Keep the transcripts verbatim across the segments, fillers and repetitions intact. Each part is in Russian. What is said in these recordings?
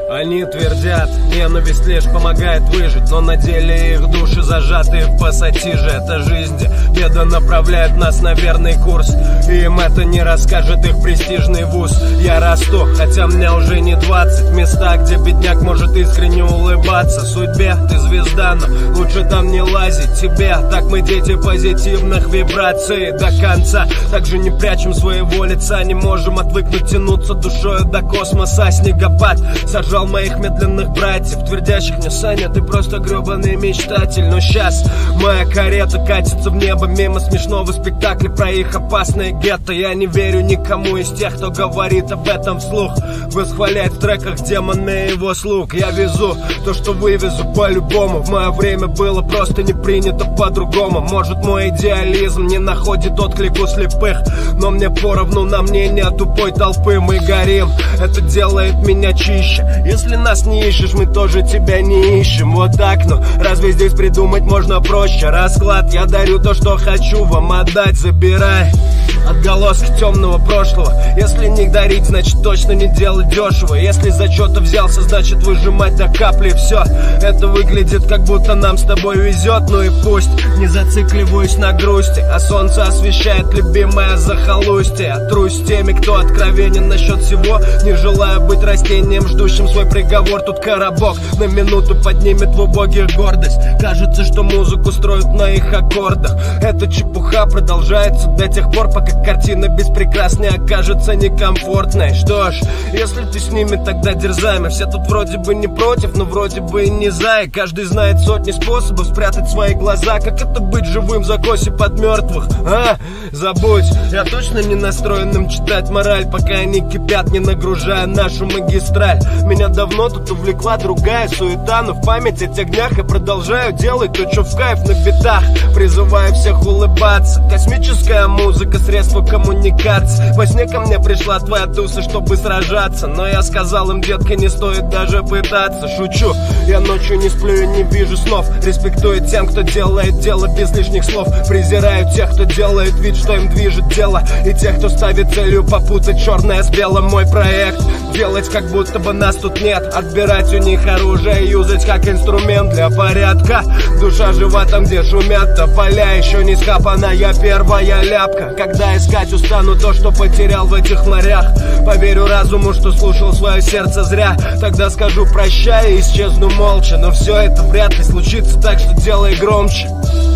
Они твердят, ненависть лишь помогает выжить, но на деле их души зажаты в пассатиже. Это жизнь, где беда направляет нас на верный курс, и им это не расскажет их престижный вуз. Я расту, хотя мне уже не двадцать, в места, где бедняк может искренне улыбаться. Судьбе ты звезда, но лучше там не лазить тебе. Так мы дети позитивных вибраций до конца. Также не прячем своего лица, не можем отвыкнуть тянуться душою до космоса. Снегопад сожрал моих медленных братьев, твердящих мне: Саня, ты просто гребаный мечтатель. Но сейчас моя карета катится в небо мимо смешного спектакля про их опасные гетто. Я не верю никому из тех, кто говорит об этом вслух, восхваляет в треках демона и его слуг. Я везу то, что вывезу по-любому. В мое время было просто не принято по-другому. Может, мой идеализм не находит отклик у слепых, но мне поровну на мнение тупой толпы. Мы горим, это делает меня чище. Если нас не ищешь, мы тоже тебя не ищем. Вот так, ну разве здесь придумать можно проще? Расклад: я дарю то, что хочу вам отдать, забирай отголоски темного прошлого. Если не дарить, значит точно не делать дешево. Если за что-то взялся, значит выжимать до капли. Все это выглядит, как будто нам с тобой везет. Ну и пусть, не зацикливаюсь на грусти, а солнце освещает любимое захолустье. Я трусь с теми, кто откровенен насчет всего, не желая быть растением, ждущим свой приговор. Тут коробок на минуту поднимет в убогих гордость. Кажется, что музыку строят на их аккордах. Эта чепуха продолжается до тех пор, пока картина без прекрасной окажется некомфортной. Что ж, если ты с ними, тогда дерзай. Мы все тут вроде бы не против, но вроде бы и не за. И каждый знает сотни способов спрятать свои глаза. Как это быть живым в закосе под мертвых? А, забудь, я точно не настроенным читать мораль, пока они кипят, не нагружая нашу магистраль. Меня давно тут увлекла другая суета, но в память о тех днях я продолжаю делать то, что в кайф на битах. Призываю всех улыбаться. Космическая музыка, средство коммуникации. Во сне ко мне пришла твоя туса, чтобы сражаться, но я сказал им: детка, не стоит даже пытаться. Шучу, я ночью не сплю и не вижу снов. Респектую тем, кто делает дело без лишних слов. Презираю тех, кто делает вид, что им движет дело, и тех, кто ставит целью попутать черное с белым. Мой проект — делать, как будто бы нас тут нет, отбирать у них оружие, юзать как инструмент для порядка. Душа жива там, где шумят тополя, еще не схапана я первая ляпка. Когда искать устану то, что потерял в этих морях, поверю разуму, что слушал свое сердце зря. Тогда скажу прощай и исчезну молча. Но все это вряд ли случится, так что делай громче.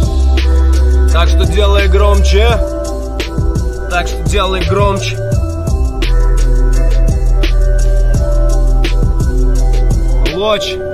Так что делай громче. Так что делай громче. Лоч.